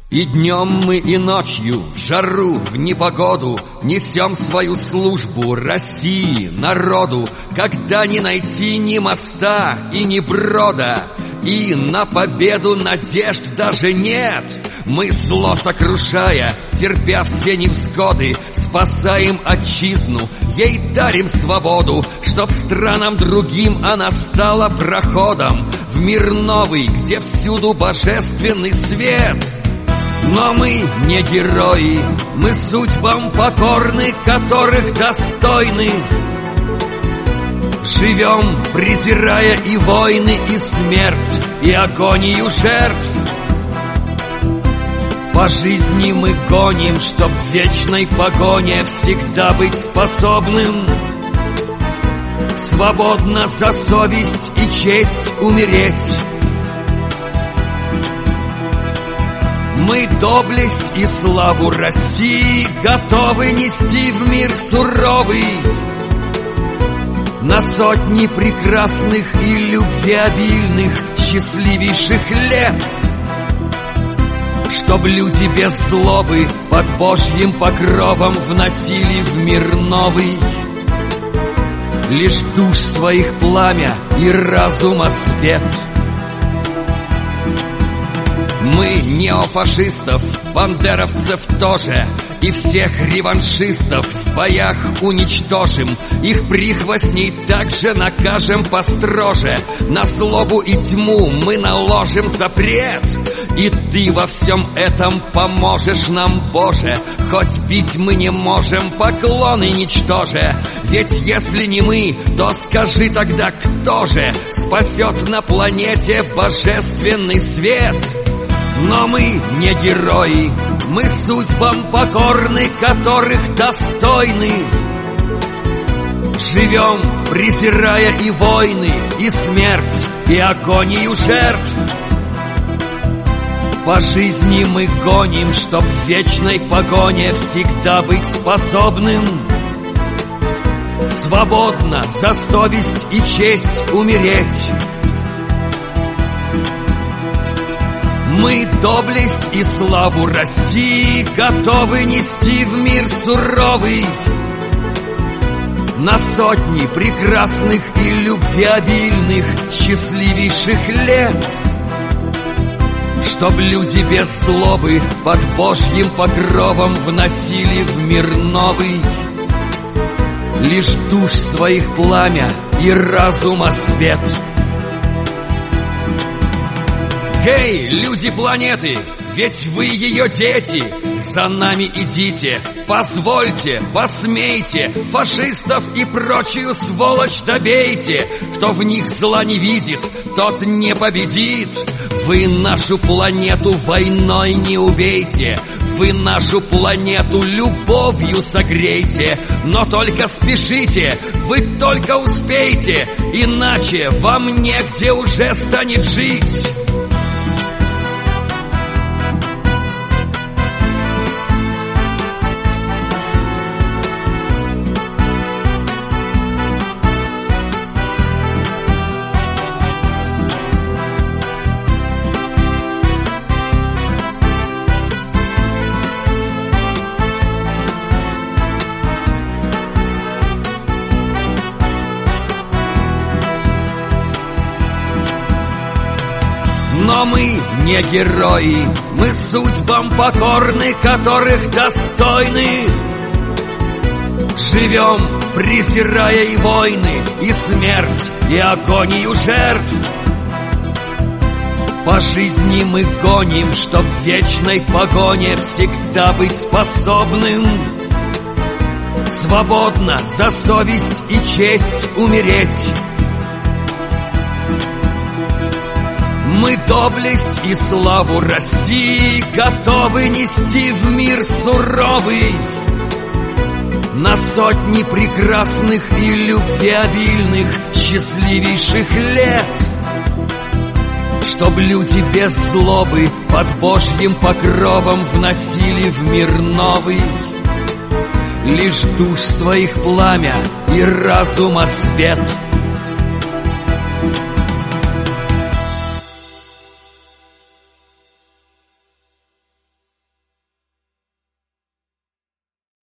И днем мы, и ночью, в жару, в непогоду несем свою службу России, народу, когда не найти ни моста и ни брода, и на победу надежд даже нет. Мы, зло сокрушая, терпя все невзгоды, спасаем отчизну, ей дарим свободу, чтоб странам другим она стала проходом в мир новый, где всюду божественный свет. Но мы не герои, мы судьбам покорны, которых достойны. Живем, презирая и войны, и смерть, и агонию жертв. По жизни мы гоним, чтоб в вечной погоне всегда быть способным свободно за совесть и честь умереть. Мы доблесть и славу России готовы нести в мир суровый на сотни прекрасных и любвеобильных счастливейших лет, чтоб люди без злобы под Божьим покровом вносили в мир новый лишь душ своих пламя и разума свет. Мы неофашистов, бандеровцев тоже, и всех реваншистов в боях уничтожим. Их прихвостней также накажем построже. На злобу и тьму мы наложим запрет. И ты во всем этом поможешь нам, Боже. Хоть бить мы не можем, поклоны ничтоже. Ведь если не мы, то скажи тогда, кто же спасет на планете божественный свет? Но мы не герои, мы судьбам покорны, которых достойны. Живем, презирая и войны, и смерть, и агонию жертв. По жизни мы гоним, чтоб в вечной погоне всегда быть способным свободно за совесть и честь умереть. Мы доблесть и славу России готовы нести в мир суровый на сотни прекрасных и любвеобильных счастливейших лет, чтоб люди без злобы под Божьим покровом вносили в мир новый лишь душ своих пламя и разума свет. Эй, люди планеты, ведь вы ее дети, за нами идите, позвольте, посмейте, фашистов и прочую сволочь добейте. Кто в них зла не видит, тот не победит. Вы нашу планету войной не убейте, вы нашу планету любовью согрейте. Но только спешите, вы только успейте, иначе вам негде уже станет жить. Но мы не герои, мы судьбам покорны, которых достойны. Живем, презирая и войны, и смерть, и агонию жертв. По жизни мы гоним, чтоб в вечной погоне всегда быть способным свободно за совесть и честь умереть. Мы доблесть и славу России готовы нести в мир суровый на сотни прекрасных и любвеобильных счастливейших лет, чтоб люди без злобы под Божьим покровом вносили в мир новый лишь душ своих пламя и разума свет.